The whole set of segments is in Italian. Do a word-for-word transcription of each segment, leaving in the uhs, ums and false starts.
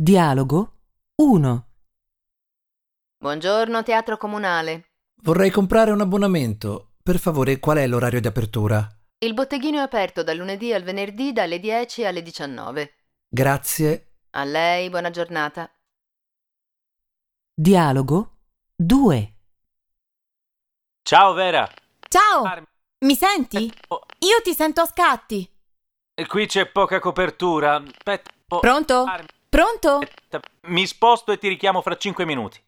Dialogo uno. Buongiorno, Teatro Comunale. Vorrei comprare un abbonamento. Per favore, qual è l'orario di apertura? Il botteghino è aperto dal lunedì al venerdì dalle dieci alle diciannove. Grazie. A lei, buona giornata. Dialogo due. Ciao Vera. Ciao, Armi- mi senti? Oh, Io ti sento a scatti. qui c'è poca copertura. Aspetta. oh, Pronto? Armi- Pronto? aspetta, Mi sposto e ti richiamo fra cinque minuti.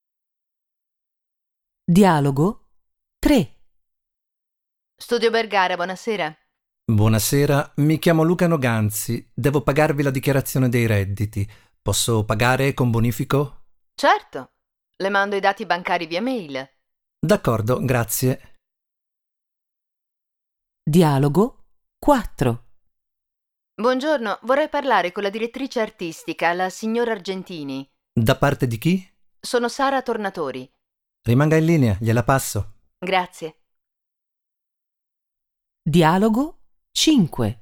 Dialogo tre. Studio Bergara, buonasera. Buonasera, mi chiamo Luca Noganzi. Devo pagarvi la dichiarazione dei redditi. Posso pagare con bonifico? Certo, le mando i dati bancari via mail. D'accordo, grazie. Dialogo quattro. Buongiorno, vorrei parlare con la direttrice artistica, la signora Argentini. Da parte di chi? Sono Sara Tornatori. Rimanga in linea, gliela passo. Grazie. Dialogo cinque.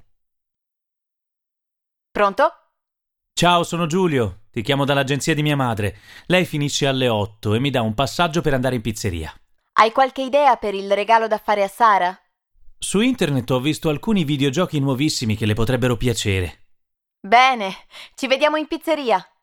Pronto? Ciao, sono Giulio. Ti chiamo dall'agenzia di mia madre. Lei finisce alle otto e mi dà un passaggio per andare in pizzeria. Hai qualche idea per il regalo da fare a Sara? Su internet ho visto alcuni videogiochi nuovissimi che le potrebbero piacere. Bene, ci vediamo in pizzeria.